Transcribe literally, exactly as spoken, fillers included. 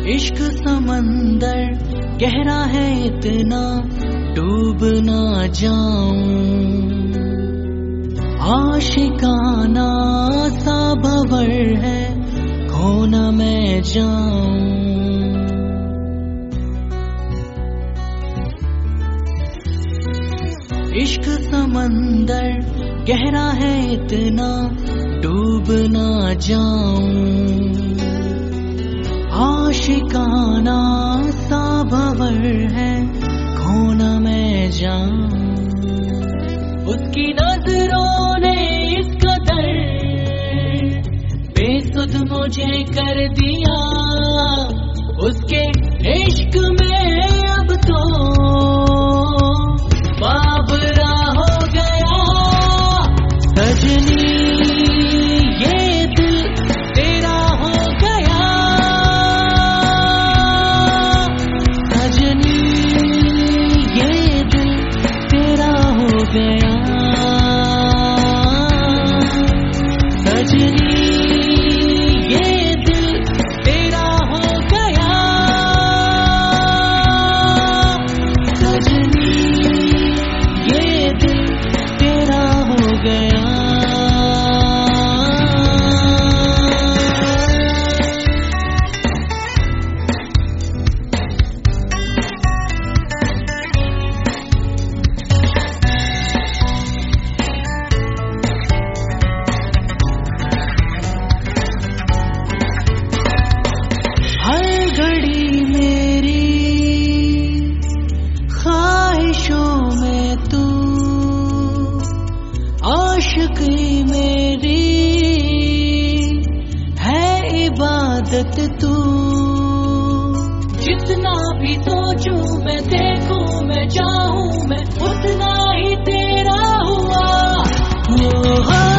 इश्क समंदर गहरा है इतना डूब ना जाऊं, आशिकाना सा भंवर है खो न मैं जाऊं। इश्क समंदर गहरा है इतना डूब ना जाऊं, आशिकाना सा भंवर है खो न मैं जाऊं। उसकी नजरों ने इस कदर बेसुध मुझे कर दिया, उसके इश्क में अब तो बाबरा हो गया। सजनी ये दिल तेरा हो गया, सजनी ये दिल तेरा हो गया, सजनी ये दिल तेरा हो गया, सजनी ये दिल तेरा हो गया। हर घड़ी मेरी ख्वाहिशों में तू, आशिकी मेरी है इबादत तू। जितना भी सोचूं मैं देखूं मैं चाहूं मैं उतना ही तेरा हुआ। वो